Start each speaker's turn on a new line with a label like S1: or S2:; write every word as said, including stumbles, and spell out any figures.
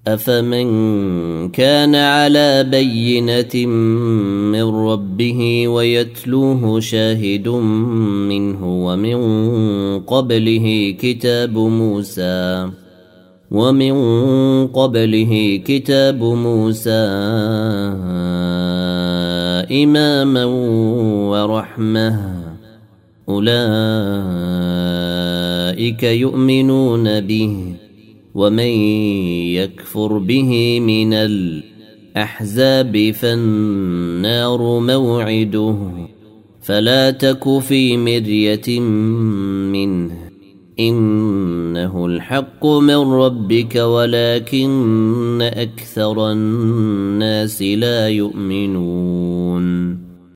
S1: أفمن كان على بينة من ربه ويتلوه شاهد منه ومن قبله كتاب موسى ومن قبله كتاب موسى إماما ورحمة أولئك يؤمنون به ومن يكفر به من الأحزاب فالنار موعده فلا تك في مرية منه إنه الحق من ربك ولكن أكثر الناس لا يؤمنون